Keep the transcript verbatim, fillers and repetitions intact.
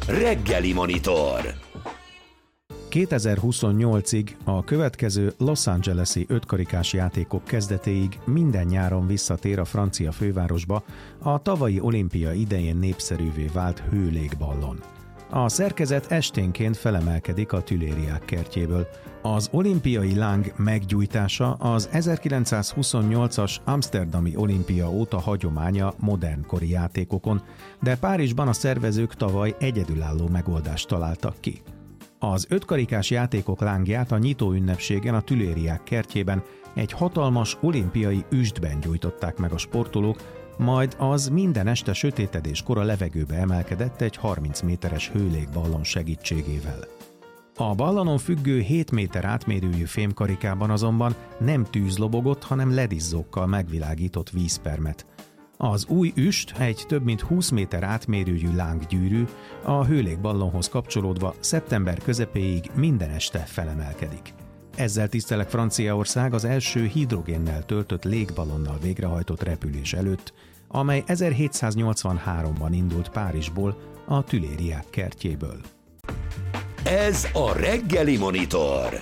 Reggeli Monitor. kétezer-huszonnyolcig, a következő Los Angeles-i ötkarikás játékok kezdetéig minden nyáron visszatér a francia fővárosba a tavalyi olimpia idején népszerűvé vált hőlégballon. A szerkezet esténként felemelkedik a Tülériák kertjéből. Az olimpiai láng meggyújtása az ezerkilencszázhuszonnyolcas amszterdami olimpia óta hagyománya modernkori játékokon, de Párizsban a szervezők tavaly egyedülálló megoldást találtak ki. Az ötkarikás játékok lángját a nyitó ünnepségen a Tülériák kertjében egy hatalmas olimpiai üstben gyújtották meg a sportolók, majd az minden este sötétedéskor a levegőbe emelkedett egy harminc méteres hőlégballon segítségével. A ballonon függő hét méter átmérőjű fémkarikában azonban nem tűz lobogott, hanem ledizzókkal megvilágított vízpermet. Az új üst, egy több mint húsz méter átmérőjű lánggyűrű, a hőlégballonhoz kapcsolódva szeptember közepéig minden este felemelkedik. Ezzel tiszteleg Franciaország az első hidrogénnel töltött légballonnal végrehajtott repülés előtt, amely ezerhétszáznyolcvanháromban indult Párizsból, a Tülériák kertjéből. Ez a Reggeli Monitor.